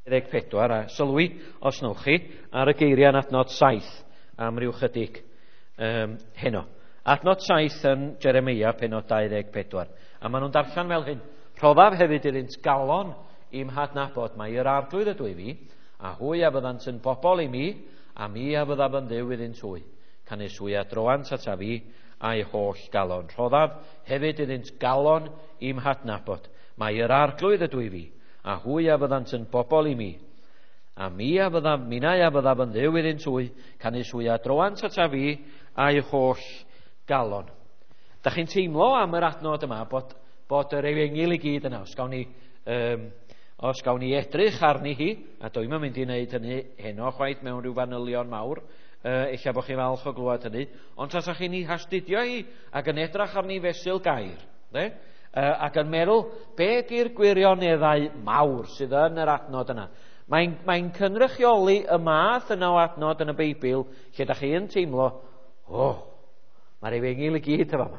24 a sylwi os newch chi ar y geiriau yn adnod 7 am ryw chydig heno. Adnod 7 yn Jeremia penod 24 a maen nhw'n darllen fel hyn. Rhoddaf hefyd iddynt galon i'm hadnabod mae yr arglwydd ydw i fi a hwy a fyddant yn bobl i mi a mi a fyddaf yn dduw iddynt hwy. Canis hwy a droant ata fi a'i holl galon. Rhoddaf hefyd iddynt galon i'm hadnabod mae yr arglwydd ydw i fi a hwy a fyddant yn bobl i mi. A minnau a fyddaf yn dduw iddynt hwy, canis hwy a droant ata fi a'i holl galon. Da chi'n teimlo am yr adnod yma bod yr efengil i gyd yna. Os gawn ni edrych arni hi, a dwi'n mynd i wneud hynny heno chwaith mewn rhyw fanylion mawr, eich bod chi'n falch o glwad hynny, ond tas chi'n ei hastudio hi ac yn edrach arni fesul gair. Ac yn meddwl, be di'r gwirioneddau mawr sydd yn yr adnod yna? Mae'n cynrychioli y math yna o adnod yn y Beibl, lle da chi yn teimlo, mae'r efengil i gyd yma.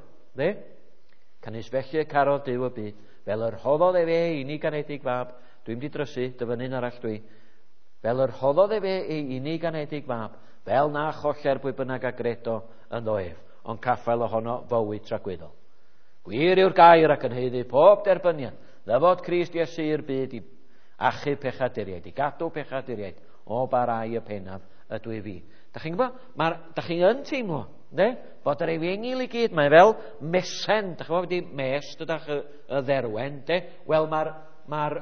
Canis felly y carodd Duw y byd, fel yr hoddodd e fe unig anedig fab, dwi'n di drysu, dyfynu'n arall dwi, fel yr hoddodd e fe unig anedig fab, fel na choller pwy bynnag a gredo yn ddoef, ond caffael ohono fywyd tragweddol. Gwir yw'r gair ac yn heiddi pob derbyniad, ddyfod Crist Iesu i'r byd i achub pechaduriaid, i gadw pechaduriaid, o barai y pennaf ydw i fi. Da chi'n gwybod? Da chi'n teimlo, bod yr efengil i gyd, mae fel mesen, da chi'n gwybod wedi mes, dydach y dderwen, wel mae'r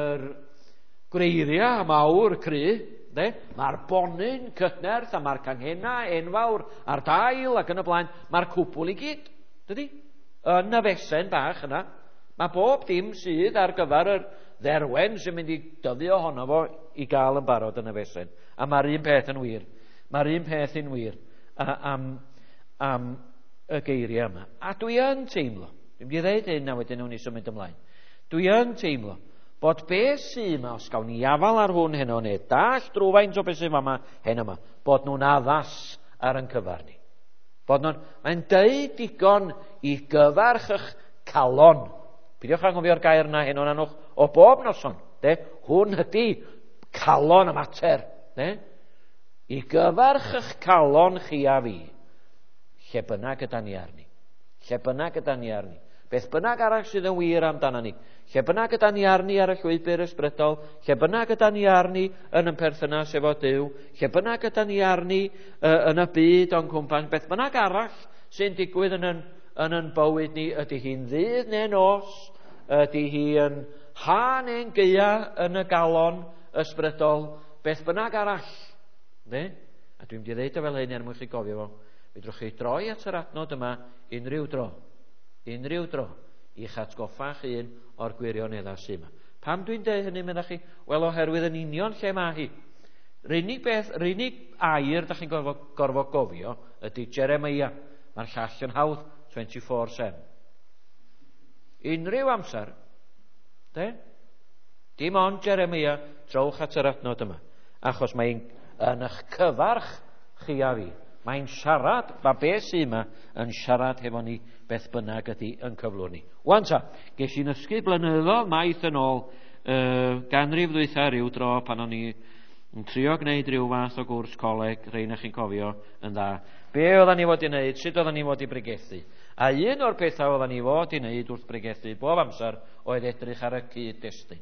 gwreiriau mawr cry, mae'r bonyn cydnerth a mae'r canghena enfawr a'r dail ac yn y blaen, mae'r cwbl i gyd, dydy? Yn y fesen bach yna, mae bob dim sydd ar gyfer yr dderwen sy'n mynd i dyfu ohono fo i gael yn barod yn y fesen. A mae'r un peth yn wir. Mae'r un peth yn wir am y geiriau yma. A dwi yn teimlo, dwi'n mynd i ddeud hyn a wedyn nhw'n i symud ymlaen, dwi yn teimlo bod beth sy'n yma, os gawn ni afal ar hwn heno, neu dall drwyfaint o beth sy'n yma hen yma, bod nhw'n addas ar yn cyfar ni. Mae'n deud digon i gyfarch eich calon. Pidiwch anghofio'r gair yna heno na nhw'ch o bob noson. Hwn ydy calon y mater. I gyfarch eich calon chi a fi. Lle bynnag yda ni arni. Lle bynnag yda ni arni. Beth bynnag arall sydd yn wir amdana ni. Lle bynnag yda ni arni ar y llwybr ysbrydol. Lle bynnag yda ni arni yn perthynas efo Duw. Lle bynnag yda ni arni yn y byd o'n cwmpan. Beth bynnag arall sy'n digwydd yn yn bywyd ni. Ydy hi'n ddydd neu'n nos. Ydy hi yn ha neu'n geia yn y galon ysbrydol. Beth bynnag arall. A dwi'n mynd i ddeud o fel hyn er mwyn chi gofio fo. Fedrwch chi droi at yr adnod yma unrhyw dro i'ch atgoffa un o'r gwirioneddau sy'n yma. Pam dwi'n deud hynny meddach chi? Wel, oherwydd yn union lle mae hi. Yr unig air da chi'n gorfod gofio ydy Jeremia. Mae'r llall yn hawdd 24/7. Unrhyw amser, dim ond Jeremia, trowch at yr adnod yma. Achos mae'n yn eich cyfarch chi a fi. Mae'n siarad, mae beth sy'n yma yn siarad hefo ni beth bynnag ydy yn cyflwr ni. Wan ta, ges i'n ysgu blynyddoedd maith yn ôl ganrif ddwytha ryw dro pan o'n i yn trio gwneud ryw fath o gwrs coleg, rhain chi'n cofio yn dda. Be oedden ni fod i wneud, sut oedden ni fod i bregethu? A un o'r pethau oedden ni fod i wneud wrth bregethu bob amser oedd edrych ar y cyd-destun.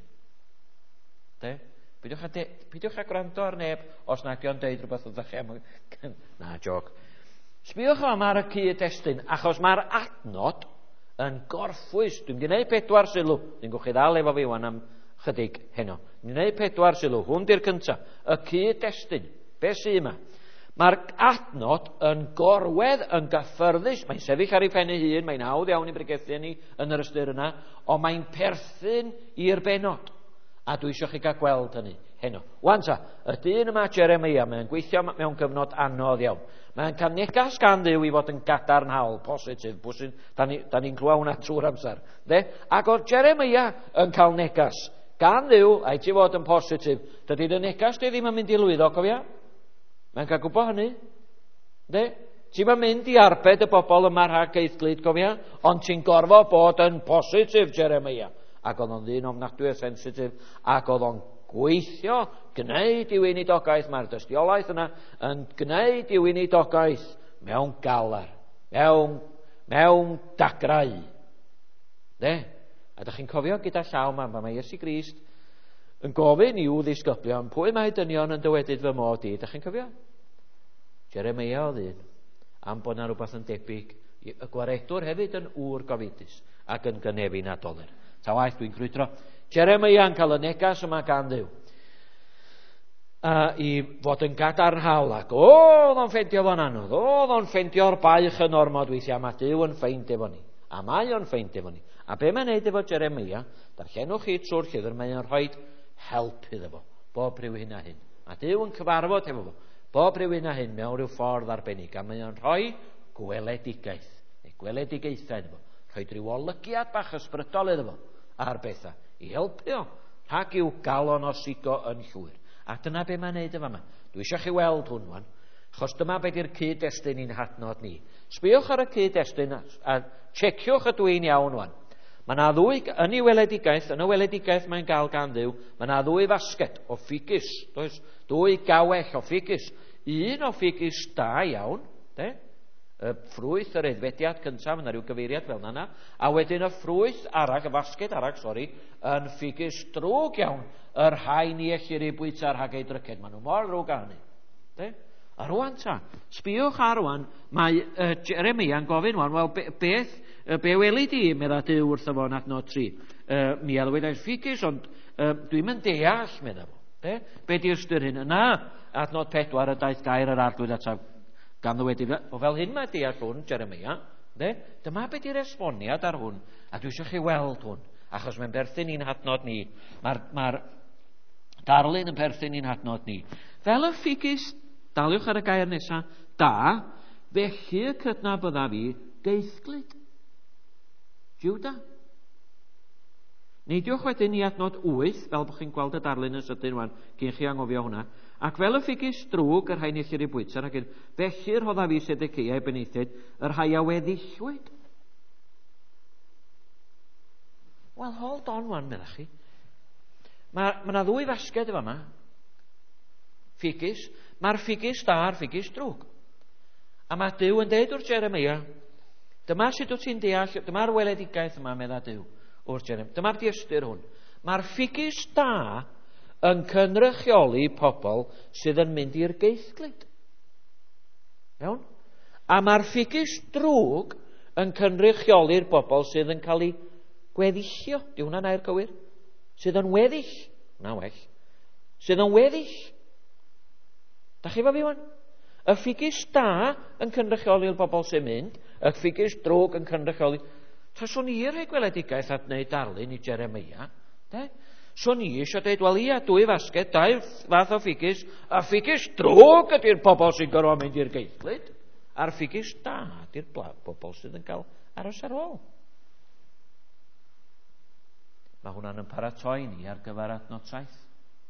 Pidiwch a gwrando ar neb os nad yw'n deud rhywbeth ydych chi am... Na, joc. Sbiwch ar y cyd-destun, achos mae'r adnod yn gorffwys. Dwi'n mynd i wneud 4 sylw. Dwi'n gwch chi ddal efo fi wan am chydig heno. Dwi'n wneud 4 sylw. Hwn di'r cyntaf. Y cyd-destun. Be sy'n yma? Mae'r adnod yn gorwedd, yn gyffyrddus. Mae'n sefyll ar ei pen ei hun. Mae'n hawdd iawn i bregethu ni yn yr ystyr yna. Ond mae'n perthyn i'r benod. A dwi eisiau chi gael gweld hynny heno. Wan ta, y dyn yma Jeremia, mae'n gweithio mewn gyfnod anodd iawn. Mae'n cael negas gan Dduw i fod yn gadarnhaol, positif. Da ni'n clywed hwnna trwy'r amser. Ac oedd Jeremia yn cael negas gan Dduw, a ti fod yn positif. Dydy'r negas di ddim yn mynd i lwyddo, cofia? Mae'n cael gwybod hynny. Ti'n mynd i arbed y bobl yma rhag eithglyd, cofia? Ond ti'n gorfod bod yn positif, Jeremia. Ac oedd o'n ddyn ofnadwy a sensitif, ac oedd o'n gweithio, gwneud i'w unidogaeth. Mae'r dystiolaeth yna yn gwneud i'w unidogaeth mewn galar, mewn dagrau. A ydych chi'n cofio gyda llaw mae Iesu Grist yn gofyn i'w ddisgyblion, pwy mae dynion yn dywedyd fy mod i? Ydych chi'n cofio? Jeremia oedd un, am bod yna rhywbeth yn debyg. Y gwaredwr hefyd yn ŵr gofidus ac yn gynefu nadolir. Ta waith dwi'n crwydro. Jeremia yn cael y negas yma gan Dduw i fod yn gadarnhaol ac oedd o'n ffeindio fo'n anodd. Oedd o'n ffeindio'r baich yn ormod weithiau. Mae Duw yn ffeind efo ni. A mae o'n ffeind efo ni. A be mae'n neud efo Jeremia, darllenwch chi trwy'r llyfr, mae'n rhoi help iddo fo, bob rhyw hyn a hyn. Mae Duw yn cyfarfod efo fo, bob rhyw hyn a hyn mewn rhyw ffordd arbennig. A mae'n rhoi gweledigaeth, neu gweledigaethau iddo fo. Rhoi rhyw olygiad bach ysbrydol iddo fo ar bethau, i helpu o, rhag i'w galon o sigo yn llwyr. A dyna be mae'n neud efo yma. Dwi eisiau chi weld hwn, achos dyma be di'r cyd-destun i'n hadnod ni. Sbiwch ar y cyd-destun a tseciwch y dwi'n iawn wan. Mae yna ddwy, yn y weledigaeth mae'n gael gan Dduw, mae yna ddwy fasged o ffigys, dwy gawell o ffigys. Un o ffigys da iawn, y ffrwyth yr aeddfediad cyntaf, yna rhyw gyfeiriad fel yna, a wedyn y ffrwyth arag, y fasged arag, yn ffigys drwg iawn, yr haen i ellir i bwyta rhag ei dryced. Maen nhw mor ddrwg â hynny. A rwan ta, sbiwch ar rwan, mae Jeremia yn gofyn rwan, wel, be weli di, medda Duw wrtho fo yn adnod 3. Mi alwyd e'r ffigys, ond dwi'n mynd deall, medda fo. Be di ystyr hyn? Yna, adnod 4, y daeth gair yr arglwydd ataf gan ddywedig. O fel hyn mae deall hwn, Jeremia. Dyma be di'r esboniad ar hwn, a dwi eisiau chi weld hwn, achos mae'n berthyn i'n hadnod ni. Mae'r darlun yn berthyn i'n hadnod ni. Fel y ffigys, daliwch ar y gair nesaf, da, felly y cydnabydda fi geithglyd. Jiwda. Neidiwch wedyn i adnod 8, fel bod chi'n gweld y darlun yn sydyn rwan, cyn chi angofio hwnna. Ac fel y ffigys drwg, yr rhain ellir i bwyta, ac felly rhodda fi Sedecia beneithid, yr rhai a weddillwyd. Wel, hold on wan, meddach chi. Mae yna ddwy fasged efo yma. Ffigys. Mae'r ffigys da a'r ffigys drwg. A mae Duw yn deud wrth Jeremia, dyma sut wyt ti'n deall, dyma'r weledigaeth yma, medda Duw, wrth Jeremia. Dyma'r di ystyr hwn. Mae'r ffigys da yn cynrychioli pobl sydd yn mynd i'r geithglyd. Iawn? A mae'r ffigys drwg yn cynrychioli'r bobl sydd yn cael ei gweddillio. Di hwnna'n air cywir? Sydd yn weddill. Na well. Sydd yn weddill. Da chi fo fi wan? Y ffigys da yn cynrychioli'r bobl sy'n mynd, y ffigys drwg yn cynrychioli. Swn i rhoi gweledigaeth at wneud darlun i Jeremia. Swn i eisiau dweud, wel ia, dwy fasged, dau fath o ffigys, a ffigys drwg ydy'r bobl sy'n gorfod mynd i'r geithglyd, a'r ffigys da ydy'r bobl sydd yn cael aros ar ôl. Mae hwnna'n yn paratoi ni ar gyfer adnod 7.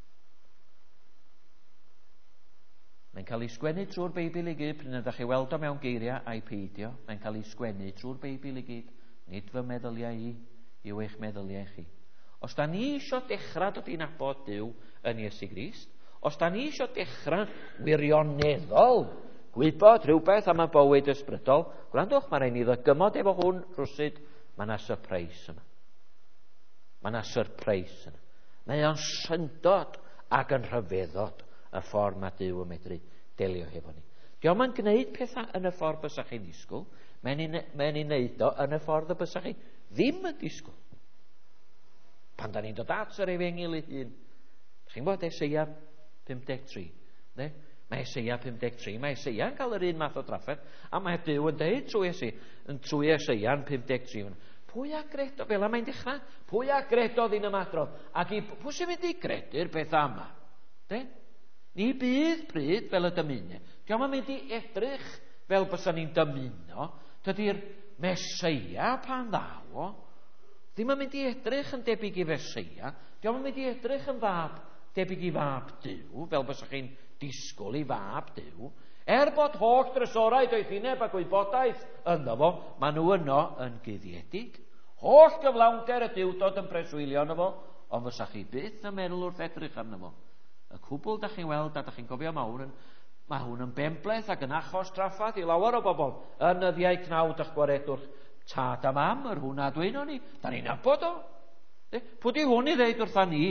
Mae'n cael ei sgwennu trwy'r Beibl i gyd, pryn ydych chi weld o mewn geiriau a'i peidio. Mae'n cael ei sgwennu trwy'r Beibl i gyd. Nid fy meddyliau i, yw eich meddyliau chi. Os da ni eisiau dechrau dod i'n abod Duw yn Iesu Grist, os da ni eisiau dechrau wirioneddol gwybod rhywbeth am y bywyd ysbrydol, gwrandwch, mae rhaid ni ddygymod efo hwn rwsyd, mae yna surprise yna. Mae yna surprise yna. Mae o'n syndod ac yn rhyfeddod y ffordd mae Duw yn medru delio hefo ni. Diolch yn gwneud pethau yn y ffordd bysach chi'n disgwyl, mae'n ei wneud o yn y ffordd y bysach chi ddim yn disgwyl. Pan da ni'n dod at yr Efengil ei hun, chi'n bod Eseia 53, ne? Mae Eseia 53, mae Eseia yn cael yr un math o drafferth, a mae Duw yn deud trwy Eseia yn 53, pwy a gredodd, fel mae'n dechrau, pwy a gredodd i'n ymadrodd, ac pwy sy'n mynd i gredu'r bethau yma? Ni bydd pryd fel y dymunau. Diolch yn mynd i edrych fel bysa ni'n dymuno, dydy'r Meseia pan ddaw o, ddim yn mynd i edrych yn debyg i Feseia, diolch yn mynd i edrych yn debyg i fab Duw, fel bysa chi'n disgwyl i fab Duw, bod holl drysorau doethineb ac wybodaeth yno fo, maen nhw yno yn guddiedig. Holl gyflawnder y diwdod yn preswylio yno fo, ond fysa chi byth yn meddwl wrth edrych arno fo. Y cwbl da chi'n weld a da chi'n cofio mawr, mae hwn yn benbleth ac yn achos traffath i lawer o bobl yn y ddiau cnawd a'ch gwaredwch tad a mam, yr hwnna dwi'n o ni. Da ni'n nabod o. Pwy di hwn i ddeud wrtha ni?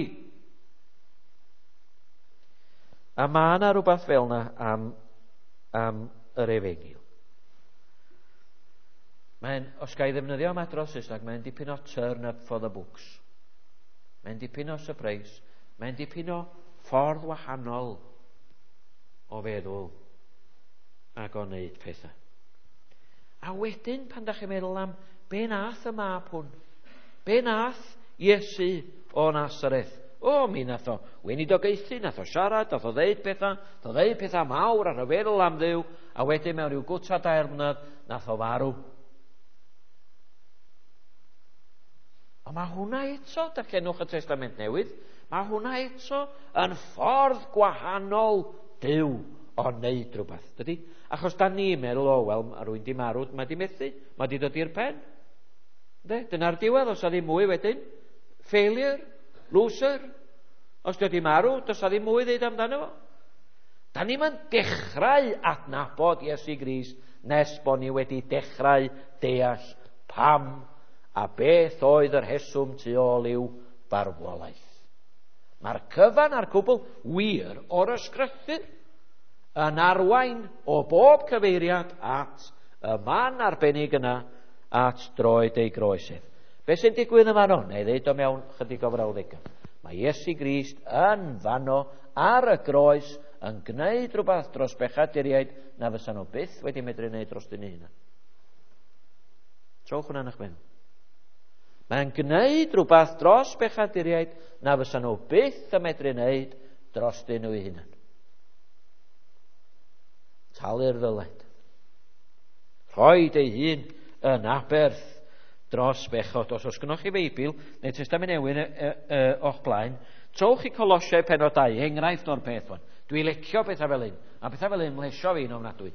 A mae yna rhywbeth fel yna am yr Efengyl. Os ga i ddefnyddio am adrodd Saesneg, mae'n dipyn o turn up for the books. Mae'n dipyn o surprise. Mae'n dipyn o ffordd wahanol o feddwl ac o wneud pethau. A wedyn, pan da chi'n meddwl am be nath y mab hwn, be nath Iesu o Nazareth. Mi nath o weinidogaethu, nath o siarad, nath o ddeud pethau mawr ar y feddwl am Dduw, a wedyn mewn rhyw gwta 2 mlynedd, nath o farw. Ond mae hwnna eto, da genwch y Testament Newydd, mae hwnna eto yn ffordd gwahanol Duw o wneud rhywbeth, dydy? Achos da ni'n meddwl, wel, mae rwy'n di marw, mae di methu, mae di dod i'r pen. Dyna'r diwedd, os ydy mwy wedyn, failure, loser, os ydy marw, dos ydy mwy ddeud amdano fo. Da ni'n dechrau adnabod Iesu Grist nes bod ni wedi dechrau deall pam a beth oedd yr heswm tu ôl i'w farwolaeth. Mae'r cyfan a'r cwbl wir o'r ysgrythur yn arwain o bob cyfeiriad at y man arbennig yna at droed ei groesedd. Be sy'n digwydd yn fanno? Neu ddeud o mewn chydig o frawddegau. Mae Iesu Grist yn fanno ar y groes yn gwneud rhywbeth dros bechaduriaid na fysa nhw byth wedi medru wneud dros dyn hynna. Trowch hwnna'n eich mewn. Mae'n gwneud rhywbeth dros bechaduriaid na fysa nhw byth yn medru wneud dros dyn nhw eu hunan. Talu'r ddyled. Rhoid ei hun yn aberth dros bechod. Os gynnwch chi Beibl, neu Testament Newydd o'ch blaen, trowch i Colosiau pennod 2, enghraifft o'r peth hwn. Dwi'n licio bethau fel hyn, a bethau fel hyn mlesio fi'n ofnadwy.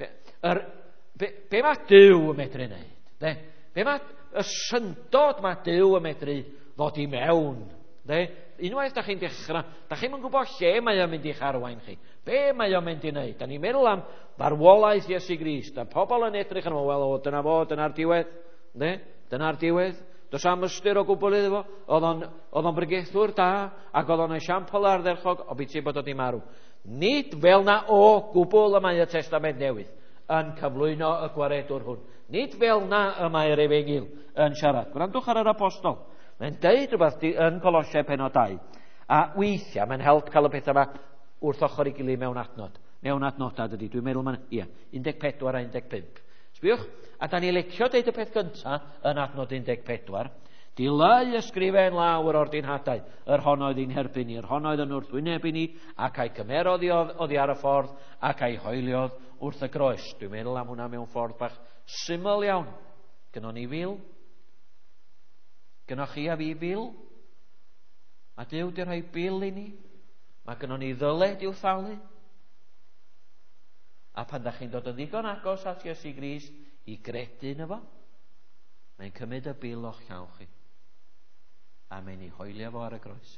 Be mae Duw yn medru wneud? Be mae y syndod mae Duw yn medru ddod i mewn? Unwaith da chi'n dechrau, da chi'n gwybod lle mae o'n mynd i'ch arwain chi. Be mae o'n mynd i wneud? Da ni'n meddwl am farwolaeth Iesu Grist, a pobl yn edrych yn wel, dyna fo, dyna'r diwedd. Dyna'r diwedd. Does am ystyr o gwbl iddo fo. Oedd o'n bregethwr da, ac oedd o'n esiampl ardderchog, o beth bod o di marw. Nid fel na o gwbl y mae y Testament Newydd yn cyflwyno y gwaredwr hwn. Nid fel na y mae'r Efengyl yn siarad. Gwrandwch ar yr apostol. Mae'n deud rhywbeth yn Colosiau pennod 2. A weithiau mae'n help cael y pethau yma wrth ochr i gilydd mewn adnod. Mewn adnodad ydy. Dwi'n meddwl 14 a 15. Sbiwch, a da ni licio deud y peth gyntaf yn adnod 14. Dileu ysgrifen lawr o'r dinhadau, yr honnoedd i'n herbyn ni, yr honnoedd yn wrthwyneb i ni, ac a'i cymerodd oddi ar y ffordd, ac a'i hoeliodd wrth y groes. Dwi'n meddwl am hwnna mewn ffordd bach syml iawn. Gynnon ni fil? Gynnoch chi a fi bil? Mae Duw di rhoi bil i ni? Mae gynnon ni ddyled i'w thalu? A pan da chi'n dod yn ddigon agos at Iesu Grist i gredu yn efo, mae'n cymryd y bil o'ch llaw chi, a mae'n ei hoelio fo ar y groes.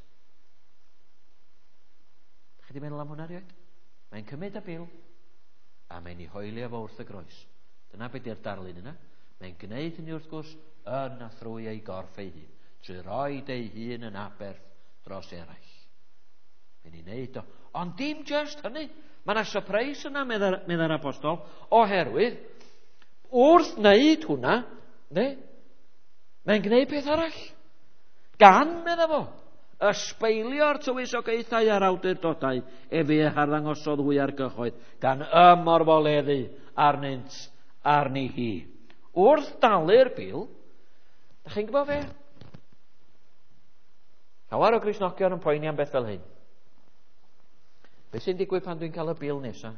Chi wedi meddwl am hwnna rioed? Mae'n cymryd y bil, a mae'n ei hoelio fo wrth y groes. Dyna beth yw'r darlun yna. Mae'n gwneud hynny wrth gwrs yn a thrwy ei gorff ei hun, trwy roed ei hun yn aberth dros eraill. Mae'n ei wneud o. Ond dim just hynny. Mae yna surprise yna, medda'r apostol, oherwydd wrth wneud hwnna, mae'n gwneud peth arall. Gan, medda fo, ysbeilio'r tywysogaethau a'r awdurdodau efe harddangosodd hwy ar gyhoedd, gan ymorfoleddu arnynt arni hi. Wrth dalu'r bil, da chi'n gwybod fe? Llawer o Gristnogion yn poeni am beth fel hyn. Be sy'n digwydd pan dwi'n cael y bil nesaf?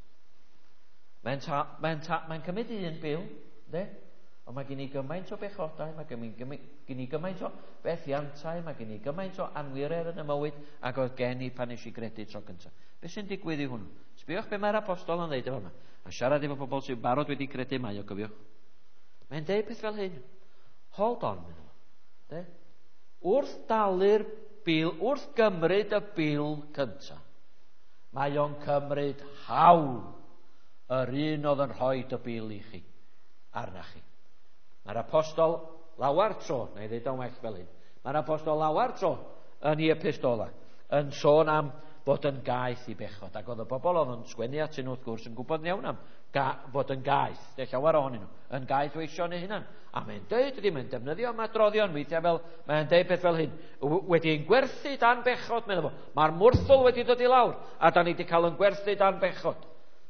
Mae'n cymryd un bil, ond mae gen i gymaint o bechodau, mae gen i gymaint o bethiantau, mae gen i gymaint o anwirer yn y mywyd, ac oedd gen i pan eisiau gredu tro cyntaf. Be sy'n digwydd i hwnnw? Sbiwch be mae'r apostol yn ddeud efo yma. A siarad efo pobl sy'n barod wedi credu mai o gyfiwch. Mae'n deud peth fel hyn. Hold on, wrth dalu'r bil, wrth gymryd y bil cynta, mae o'n cymryd hawl yr un oedd yn rhoi y bil i chi, arna chi. Mae'r apostol lawar tro, na i ddweud o'n well fel hyn, mae'r apostol lawar tro yn ei epistola yn sôn am fod yn gaeth i bechod. Ac oedd y bobl oedd yn sgwennu atyn nhw wrth gwrs yn gwybod iawn am fod yn gaeth, de llawer ohonyn nhw, yn gaeth weision eu hunan. A mae'n dweud ydy, mae'n defnyddio ymadroddion weithiau fel, mae'n dweud beth fel hyn, wedi'n gwerthu dan bechod, meddwl fo, mae'r mwrthwl wedi dod i lawr, a da ni wedi cael yn gwerthu dan bechod.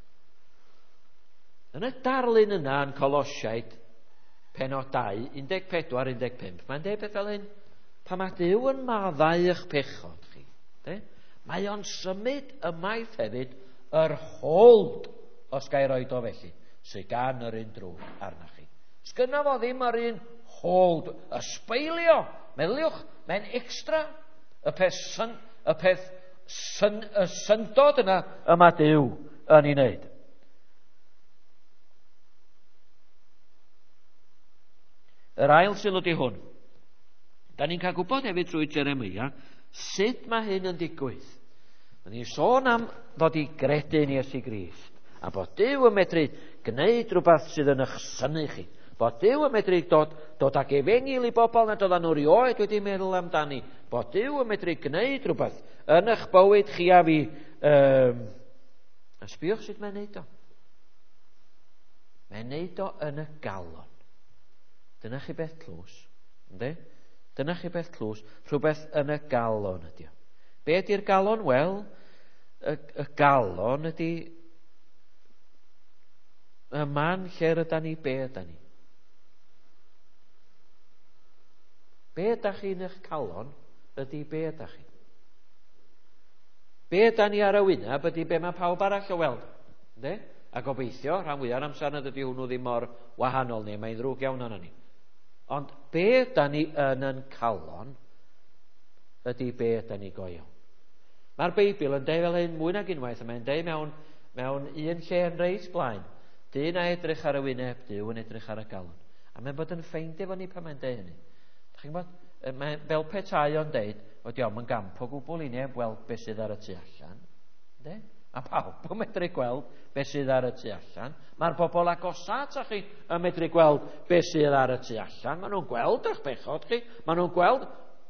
Yn y darlun yna yn Colosiaid, penod 2, 14-15, mae'n dweud beth fel hyn, pa mae Duw yn maddau eich pechod chi, de? Mae o'n symud ymaith hefyd yr hold, os gael roed o felly, sy'n gan yr un drwg arna chi. Sgynna fo ddim yr un hold, y sbeilio, medliwch, mae'n extra, y syndod yna yma Duw yn ei wneud. Yr ail sylw di hwn. Da ni'n cael gwybod hefyd trwy Jeremia sut mae hyn yn digwydd. Mae ni'n sôn am ddod i gredu yn Iesu Grist, a bod Duw yn medru gwneud rhywbeth sydd yn eich synu chi. Bod Duw yn medru dod ag efengil i bobl nad oedden nhw rioed wedi meddwl amdani. Bod Duw yn medru gwneud rhywbeth yn eich bywyd chi a fi. A sbiwch sut mae'n neud o. Mae'n neud o yn y galon. Dyna chi beth tlws. Ynddi? Dyna chi beth tlws. Rhywbeth yn y galon ydy o. Be ydy'r galon? Wel, y galon ydy y man lle ydyn ni, be ydyn ni. Be ydych chi'n eich calon ydy be ydych chi. Be ydyn ni ar y wyneb ydy be mae pawb arall o weld. Ynddi? A gobeithio, rhan fwyaf amser nad ydy hwnnw ddim mor wahanol ni, mae'n ddrwg iawn arno ni. Ond be ydyn ni yn calon ydy be ydyn ni go iawn. Mae'r Beibl yn deud fel hyn mwy nag unwaith, a mae'n deud mewn un lle yn reis blaen. Dyn a edrych ar y wyneb, Duw yn edrych ar y galon. A mae'n bod yn ffeind efo ni pan mae'n deud hynny. Chi'n gwybod, fel petai o'n deud, wedi o'n gamp o gwbl i neb weld beth sydd ar y tu allan. De? A pawb yn medru gweld beth sydd ar y tu allan. Mae'r bobl agosat a chi yn medru gweld beth sydd ar y tu allan. Maen nhw'n gweld eich bechod chi. Maen nhw'n gweld.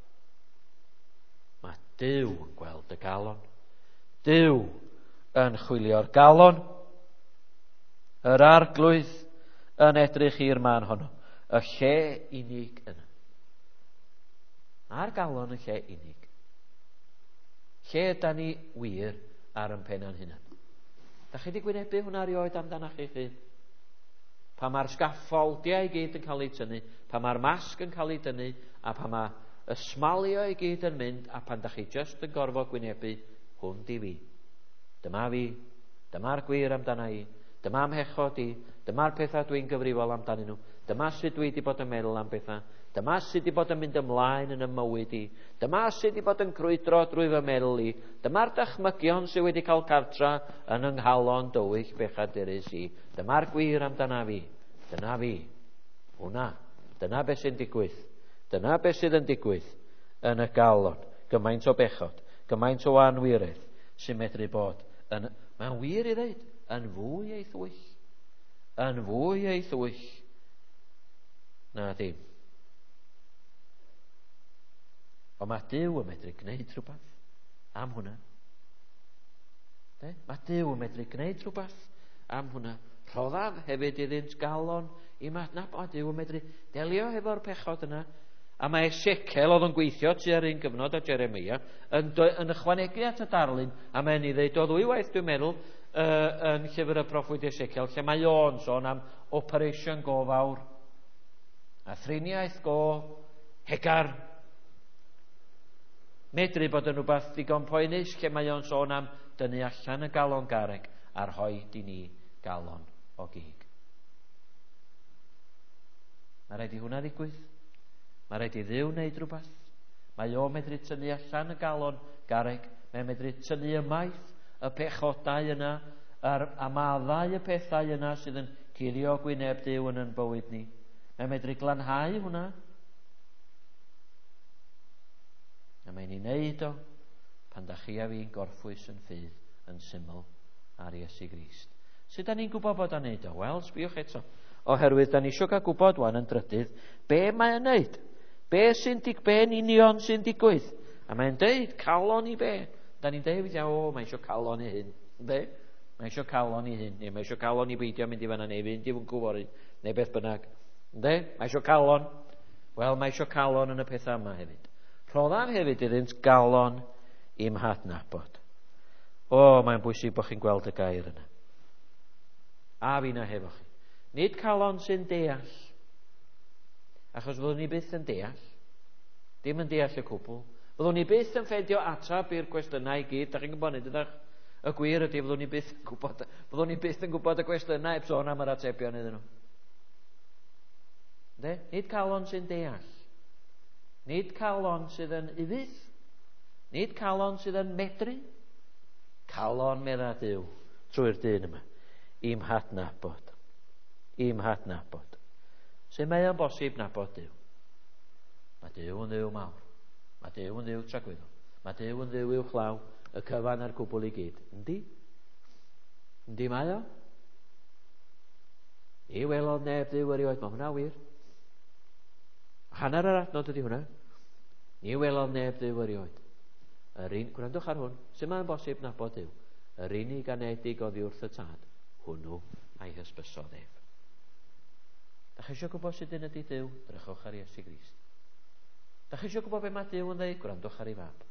Mae Duw yn gweld y galon. Duw yn chwilio'r galon. Yr arglwydd yn edrych i'r man honno. Y lle unig yna. A'r galon y lle unig. Lle yda ni wir ar yn penna'n hunan. Da chi wedi gwynebu hwnna rioed amdanach chi chi? Pa mae'r sgaffoldiau i gyd yn cael ei tynnu, pa mae'r masg yn cael ei tynnu, a pa mae y smalio i gyd yn mynd, a pan da chi just yn gorfod gwynebu, hwn di fi. Dyma fi, dyma'r gwir amdana i, dyma'r mhechod i, dyma'r pethau dwi'n gyfrifol amdanyn nhw, dyma sut dwi wedi bod yn meddwl am bethau, dyma sut wedi bod yn mynd ymlaen yn y mywyd i, dyma sut wedi bod yn crwydro drwy fy meddwl i, dyma'r dychmygion sydd wedi cael cartra yn ynghalon dywyll bechadurus i, dyma'r gwir amdana fi, dyna fi, hwnna, dyna beth sy'n digwydd, dyna beth sydd yn digwydd yn y galon, gymaint o bechod, gymaint o anwiredd sy'n medru bod, mae'n wir i ddeud, yn fwy ei thwyll, yn fwy ei thwyll, na ddim. Ond mae Duw yn medru gwneud rhywbeth am hwnna. Mae Duw yn medru gwneud rhywbeth am hwnna. Rhoddaf hefyd iddynt galon i madnab. O, Duw yn medru delio efo'r pechod yna. A mae Esekiel oedd yn gweithio tua'r un gyfnod o Jeremia yn ychwanegu at y darlun, a mae'n ei ddeud o ddwywaith dwi'n meddwl yn llyfr y proffwyd Esekiel, lle mae o'n sôn am Operation Go Fawr a thriniaeth go hegar. Medru bod yn rhywbeth ddigon poenus lle mae o'n sôn am dynnu allan y galon garreg a rhoid i ni galon o gig. Mae rhaid i hwnna ddigwydd. Mae rhaid i Dduw wneud rhywbeth. Mae o medru tynnu allan y galon garreg. Mae'n medru tynnu ymaith y pechodau yna a maddau y pethau yna sydd yn curio gwyneb Duw yn bywyd ni. Mae'n medru glanhau hwnna. A mae'n ei wneud o pan da chi a fi'n gorffwys yn ffydd yn syml ar Iesu Grist. Sut da ni'n gwybod bod o'n wneud o? Wel, sbiwch eto. Oherwydd da ni eisiau cael gwybod wan yn drydydd be mae'n wneud. Be'n union sy'n digwydd. A mae'n deud calon i be. Da ni'n deud, mae eisiau calon i hyn. Be? Mae eisiau calon i hyn. Neu mae eisiau calon i beidio mynd i fanna neu fynd i fwn gwybod neu beth bynnag. Mae eisiau calon. Wel, mae eisiau calon yn y pethau yma hefyd. Rhoddaf hefyd iddynt galon i'm hadnabod. Mae'n bwysig bod chi'n gweld y gair yna. A fi'na hefo chi. Nid calon sy'n deall. Achos fyddwn ni byth yn deall. Dim yn deall y cwbl. Fyddwn ni byth yn ffedio atab i'r cwestiynau i gyd. Da chi'n gwybod nid ydych y gwir ydy fyddwn ni byth yn gwybod. Fyddwn ni byth yn gwybod y cwestiynau heb sôn am yr atebion iddyn nhw. Nid calon sy'n deall. Nid calon sydd yn ufudd. Nid calon sydd yn medru. Calon medda Duw trwy'r dyn yma. I'm hadnabod. I'm hadnabod. Sut mae o'n bosib nabod Duw? Mae Duw yn Dduw mawr. Mae Duw yn Dduw tragweddol. Mae Duw yn Dduw uwchlaw, y cyfan a'r cwbl i gyd. Yndi? Yndi mae o? Ni welodd neb Dduw erioed. Mae hwnna wir. Hanner yr adnod ydy hwnna. Ni welodd neb Dduw erioed. Gwrandwch ar hwn. Sut mae'n bosib nabod Duw? Yr unig anedig oddi wrth y tad. Hwnnw a'i hysbysodd ef. Da chi eisiau gwybod sut ydy Duw? Drychwch ar Iesu Grist. Da chi eisiau gwybod be mae Duw yn dweud? Gwrandwch ar ei fab.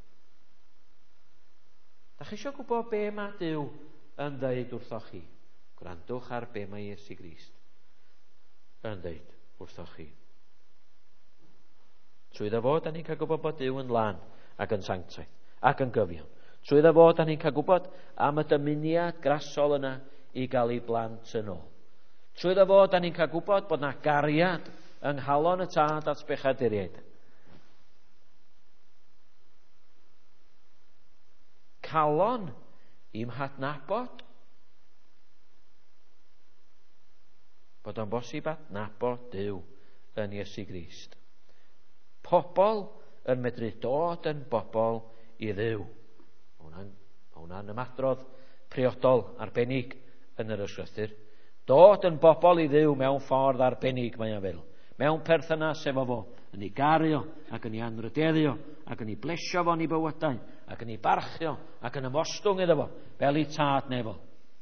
Da chi eisiau gwybod be mae Duw yn dweud wrthoch chi? Gwrandwch ar be mae Iesu Grist yn dweud wrthoch chi. Trwy dda fod, da ni'n cael gwybod bod Duw yn lan ac yn sanctaidd ac yn gyfiawn. Trwy dda fod, da ni'n cael gwybod am y dymuniad grasol yna i gael ei blant yn ôl. Trwy dda fod, da ni'n cael gwybod bod yna gariad yng nghalon y tad at bechaduriaid. Calon i'm hadnabod. Bod o'n bosib adnabod Duw yn Iesu Grist. Pobol yn medru dod yn bobol i Dduw. Hwna'n ymadrodd priodol arbennig yn yr ysgrythur. Dod yn bobol i Dduw mewn ffordd arbennig mae o'n fel. Mewn perthynas efo fo. Yn ei gario, ac yn ei anrydeddio, ac yn ei blesio fo'n ei bywydau, ac yn ei barchio, ac yn ymostwng iddo fo, fel ei tad nefo.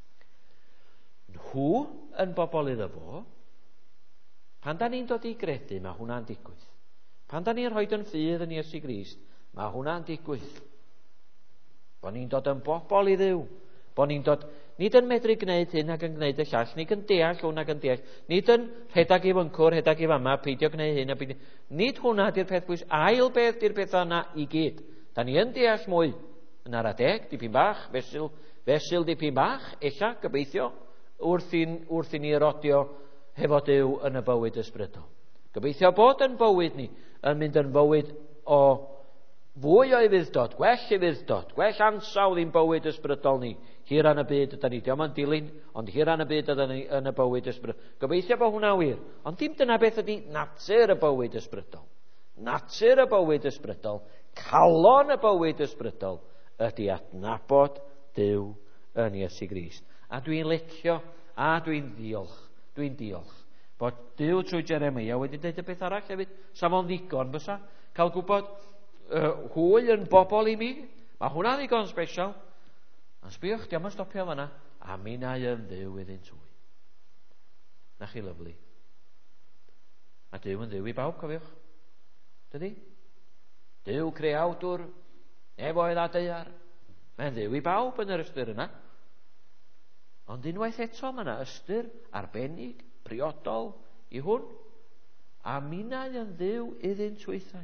Nhw yn bobol iddo fo, pan da ni'n dod i gredu, mae hwnna'n digwydd. Pan da ni'n rhoi yn ffydd yn Iesu Grist, mae hwnna'n digwydd. Bo ni'n dod yn bobol i Dduw. Bo ni'n dod, nid yn medru gwneud hyn ac yn gwneud y llall, nid yn deall hwn ac yn deall, nid yn rhedag i fyncwr, rhedag i fama, peidio gwneud hyn a peidio. Nid hwnna di'r peth bwys, ail beth di'r peth yna i gyd. Da ni yn deall mwy yn ar adeg, dipyn bach, fesul dipyn bach, ella, gobeithio, wrth i ni rodio hefo Duw yn y bywyd ysbrydol. Gobeithio bod yn bywyd ni yn mynd yn bywyd o fwy o ufudd-dod, gwell ufudd-dod, gwell ansawdd i'n bywyd ysbrydol ni. Hir an y byd ydyn ni, diolch yn dilyn, ond hir an y byd ydyn ni yn y bywyd ysbrydol. Gobeithio bod hwnna wir, ond dim dyna beth ydy natur y bywyd ysbrydol. Natur y bywyd ysbrydol, calon y bywyd ysbrydol, ydy adnabod Duw yn Iesu Grist. A dwi'n licio, a dwi'n diolch, bod Duw trwy Jeremia wedi dweud y beth arall hefyd, sa fo'n ddigon bysa, cael gwybod hwyl yn bobl i mi, mae hwnna'n ddigon special. Ond sbiwch, diolch yn stopio fanna, a minnau yn Dduw iddynt hwy. Na chi lyflu. A Duw yn Dduw i bawb, cofiwch. Dydy? Duw creawdwr, nefoedd a deiar. Mae'n Dduw i bawb yn yr ystyr yna. Ond unwaith eto mae yna ystyr arbennig, priodol i hwn. A minnau yn Dduw iddynt hwythau.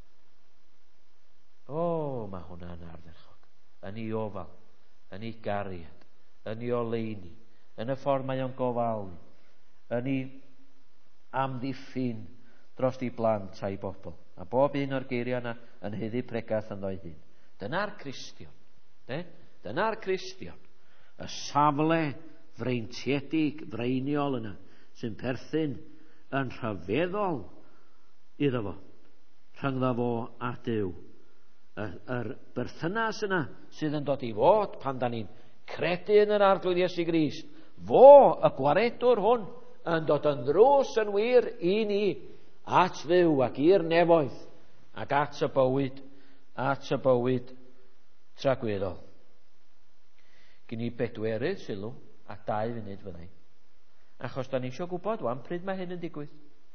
Mae hwnna'n ardderchog. Yn ei ofal, yn ei gariad, yn ei oleuni, yn y ffordd mae o'n gofalu, yn ei amddiffyn dros ei blant a'i bobl. A bob un o'r geiriau yna yn heddi pregath yn ddo'i hun. Dyna'r Cristion. Dyna'r Cristion. Y safle freintiedig, freiniol yna, sy'n perthyn yn rhyfeddol iddo fo, rhyngddo fo a Duw yr berthynas yna sydd yn dod i fod pan da ni'n credu yn yr arglwydd Iesu Grist. Fo, y gwaredwr hwn, yn dod yn ddrws yn wir i ni at fyw ac i'r nefoedd ac at y bywyd tragweddol. Gyn ni bedwerydd sylw a 2 funud fyddai. Achos da ni eisiau gwybod wan pryd mae hyn yn digwydd.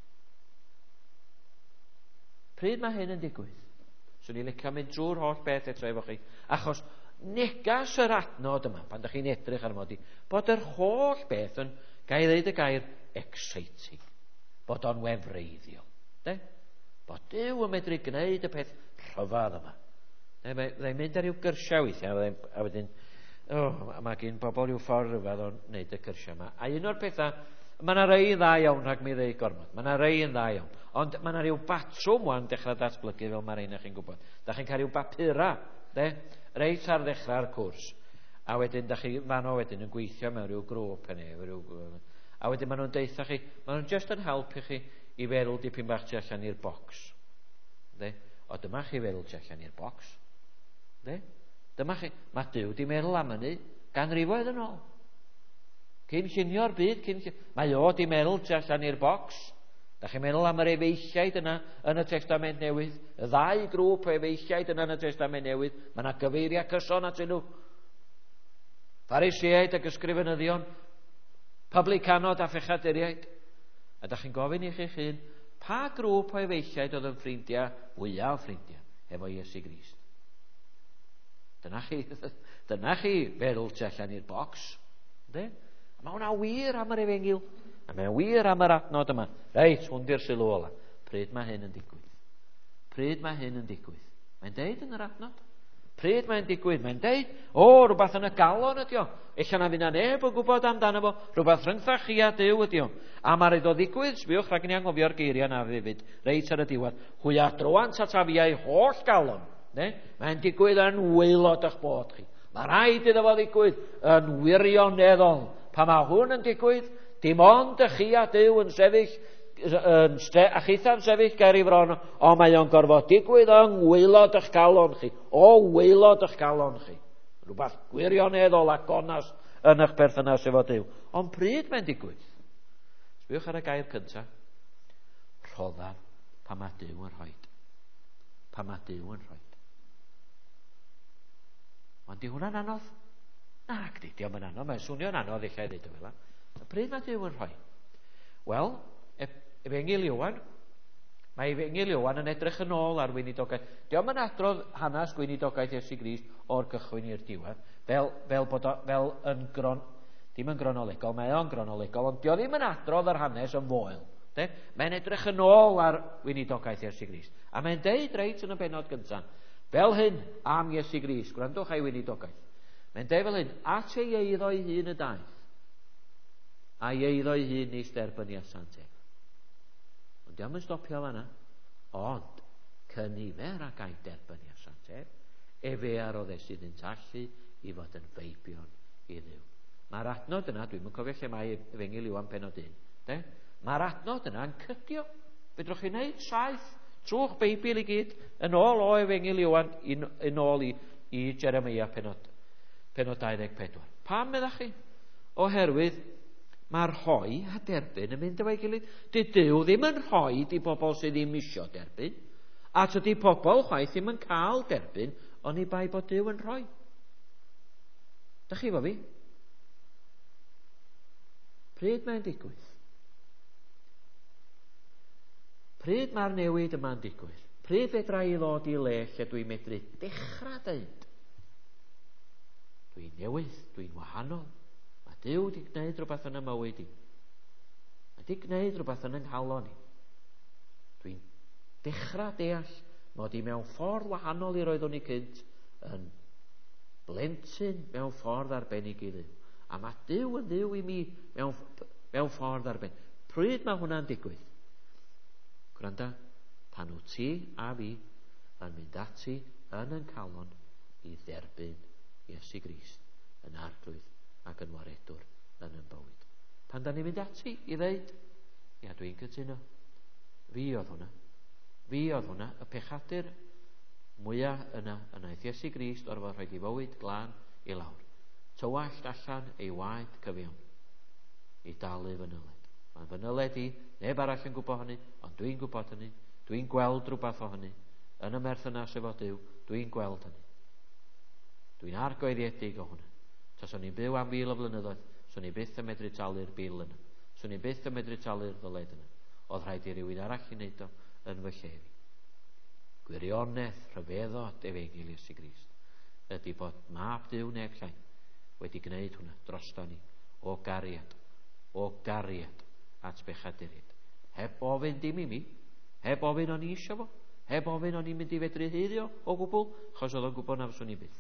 Pryd mae hyn yn digwydd. So ni'n licio mynd drwy'r holl beth eto efo chi. Achos negas yr adnod yma, pan da chi'n edrych ar mod i, bod yr holl beth yn, gael ddeud y gair, exciting. Bod o'n wefreiddiol. De? Bod Duw yn medru gwneud y peth rhyfedd yma. Fyddai'n mynd ar ryw gyrsiau weithiau, a wedyn, mae gen bobl ryw ffordd rhyfedd o'n wneud y cyrsiau yma. A un o'r pethau, mae yna rei yn dda iawn rhag mi ddeu gormod. Mae yna rei yn dda iawn. Ond mae yna ryw batrwm wan dechrau datblygu fel mae'r ein chi'n gwybod. Da chi'n cael ryw bapura, de? Reit ar ddechrau'r cwrs. A wedyn, da chi fan o wedyn yn gweithio mewn ryw grŵp hynny. A wedyn maen nhw'n deitha chi, maen nhw'n just yn helpu chi i feddwl dipyn bach tu allan i'r bocs. De? O dyma chi feddwl tu allan i'r bocs. De? Dyma chi, mae Duw di meddwl am hynny ganrifoedd yn ôl. Cyn llunio'r byd, mae o di meddwl tu allan i'r bocs. Da chi'n meddwl am yr efeilliaid yna yn y Testament Newydd, y 2 grŵp o efeilliaid yna yn y Testament Newydd, mae yna gyfeiriau cyson atyn nhw. Pharisiaid ac ysgrifenyddion, publicanod a phechaduriaid. A da chi'n gofyn i chi'ch hun, pa grŵp o efeilliaid oedd yn ffrindiau, fwyaf o ffrindiau, efo Iesu Grist? Dyna chi feddwl tu allan i'r bocs. De? Mae hwnna wir am yr efengil. A mae'n wir am yr adnod yma. Reit, hwn di'r sylw ola. Pryd mae hyn yn digwydd? Pryd mae hyn yn digwydd? Mae'n deud yn yr adnod. Pryd mae'n digwydd? Mae'n deud, rhywbeth yn y galon ydi o. Ella na fyna neb yn gwybod amdano fo. Rhywbeth rhyngthach chi a Duw ydi o. A mae'r iddo ddigwydd, sbiwch rhag ni anghofio'r geiriau na hefyd, reit ar y diwedd. Hwya drwan tatafiau holl galon. Mae'n digwydd yn waelod i'ch bod chi. Mae rhaid iddo fo ddigwydd yn wirioneddol. Pa mae hwn yn digwydd, dim ond y chi a Duw yn sefyll, a chitha'n sefyll gair i fron, o mae o'n gorfod digwydd yng ngwaelod eich galon chi. O waelod eich galon chi. Rhywbeth gwirioneddol a gonas yn eich berthynas efo Duw. Ond pryd mae'n digwydd? Sbiwch ar y gair cyntaf. Rhoddaf pa mae Duw yn rhoid. Pa mae Duw yn rhoid. Ond di hwnna'n anodd? Nag di, diolch yn anodd. Mae'n swnio'n anodd eich ddeud o fel. Pryd mae Duw yn rhoi? Wel, Efengil Iowan, mae Efengil Iowan yn edrych yn ôl ar weinidogaeth. Diolch yn adrodd hanes gweinidogaeth Iesu Grist o'r gychwyn i'r diwedd, dim yn gronolegol, mae o'n gronolegol, ond diolch ddim yn adrodd yr hanes yn foel. Mae'n edrych yn ôl ar weinidogaeth Iesu Grist. A mae'n deud reit yn y benod gyntaf, fel hyn am Iesu Grist, gwrandwch ai weinidogaeth. Mae'n deud fel hyn, at ei eiddo ei hun y daeth, a eiddo ei hun i sterbyniad santef. Ond diolch yn stopio fanna, ond cynifer ac a'i derbyniad santef, efer o sydd yn tallu i fod yn feibion i Dduw. Mae'r adnod yna, dwi'n yn cofio lle mae Efengil Iowan penod 1. Mae'r adnod yna yn cydio. Fedrwch chi wneud saith trw'ch Beibl i gyd yn ôl o Efengil Iowan yn ôl i Jeremia penod 24. Pam meddach chi? Oherwydd mae'r rhoi a derbyn yn mynd efo'i gilydd. Dyw ddim yn rhoi i bobl sydd ddim isio derbyn, a tydi pobl chwaith ddim yn cael derbyn, ond i bai bod Duw yn rhoi. Da chi fo fi? Pryd mae'n digwydd? Pryd mae'r newid yma'n digwydd? Pryd fedra i ddod i le lle dwi'n medru dechrau dweud? Dwi'n newydd, dwi'n wahanol. Mae Duw wedi gwneud rhywbeth yn y mywyd i. Mae wedi gwneud rhywbeth yn ynghalon i. Dwi'n dechrau deall mod i mewn ffordd wahanol i roeddwn i cynt, yn blentyn mewn ffordd arbennig i Dduw. A mae Duw yn Dduw i mi mewn ffordd arbennig. Pryd mae hwnna'n digwydd? Gwranda, pan wyt ti a fi yn mynd ati yn yn calon i dderbyn Iesu Grist yn arglwydd ac yn waredwr yn yn bywyd. Pan da ni'n mynd ati i ddeud, dwi'n cytuno. Fi oedd hwnna, y pechadur Mwyaf yna aeth Iesu Grist o'r fod rhaid I fywyd glân I lawr. Tywallt allan ei waed cyfiawn I dalu fanyled. Mae'n fanyled I, neb arall yn gwybod hynny, ond dwi'n gwybod hynny. Dwi'n gweld rhywbeth o hynny. Yn y merthynas efo Duw, dwi'n gweld hynny. Dwi'n argoeddiedig o hwnna. Tas o'n i'n byw am 1000 o flynyddoedd, swn I byth yn medru talu'r bil yna. Swn I byth yn medru talu'r ddyled yna. Oedd rhaid I rywun arall I wneud o yn fy lle fi. Gwirionedd rhyfeddod efengyl Iesu Grist ydy bod mab Duw neb llai wedi gwneud hwnna droston ni o gariad at bechaduriaid. Heb ofyn dim I mi, heb ofyn o'n I isio fo, heb ofyn o'n i'n mynd I fedru heiddio o gwbl, chos oedd o'n gwybod na fyswn I byth.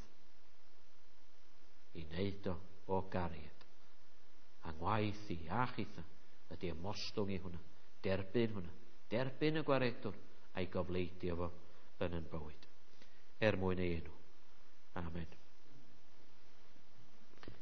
I wneud o gariad. A ngwaith I a chitha ydy ymostwng I hwnna, derbyn hwnna, derbyn y gwaredwr a'i gofleidio fo yn bywyd. Mwyn ei enw. Amen.